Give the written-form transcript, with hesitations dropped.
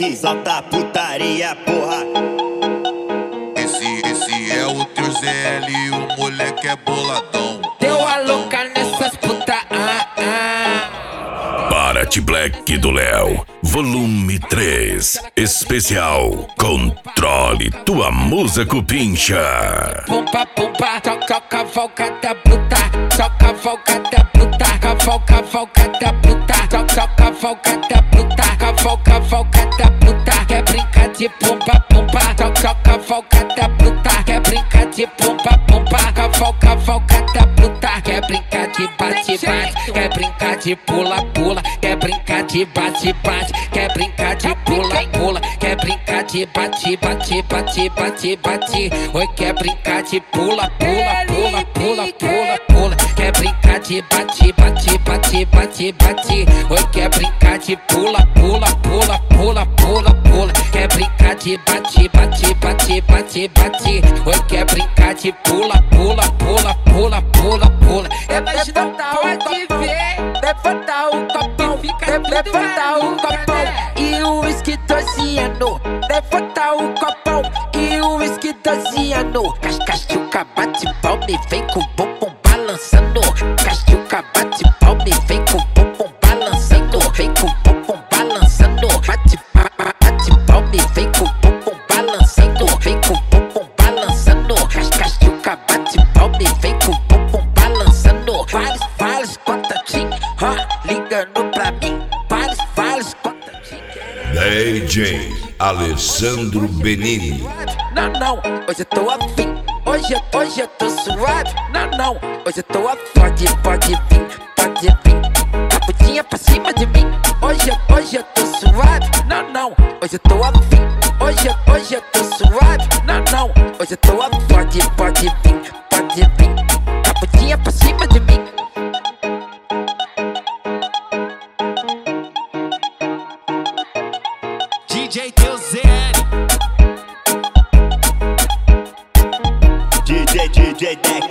exalta putaria, porra. Esse é o teu ZL, o moleque é boladão. Deu a louca nessas puta, Party Black do Léo, volume 3, especial Controle tua musa cupincha. Pumpa, pumpa, toca cavalgada bruta, toca cavalgada bruta, cavalgada bruta, toca cavalgada bruta, cavalgada bruta. Quer brincar de pumpa, pumpa, toca cavalgada bruta. Quer brincar de pumpa, pumpa, cavalgada bruta. Quer brincar de bate, bate, quer brincar de pula, pula. Quer brincar de bate, bate, quer brincar de pula, pula. Quer brincar de bate, bate, bate, bate, bate. Oi, quer brincar de pula, pula, pula, pula, pula, pula. Quer brincar de bate, bate, bate, bate, bate. Oi, quer brincar de pula, pula, pula, pula, pula, pula. Quer brincar de bate, bate, bate, bate, bate. Oi, quer brincar de pula, pula, pula, pula, pula, pula. Mas não pode ver, levanta o copão, levanta o copão e o uísque 12 anos. Levanta o copão e o uísque 12 anos. Castilca bate palme, vem com o bumbum balançando. Castilca bate palme, vem com o bumbum balançando. Vem com o bumbum balançando. Bate palme, vem com o bumbum balançando. Vem com o bumbum balançando. Castilca bate palme, vem com o bumbum balançando. Vários contatinhos, ligando pra mim. Vários contatinhos. DJ Alessandro Benini. Não, hoje eu tô afim. Hoje eu tô suave. Não, hoje eu tô afim. Pode vir. Capudinha pra cima de mim. Hoje eu tô suave. Não, hoje eu tô afim. Hoje eu tô suave. Não, hoje eu tô afim. Pode vir. Capudinha pra cima de mim. DJ teu ZL. DJ Deck.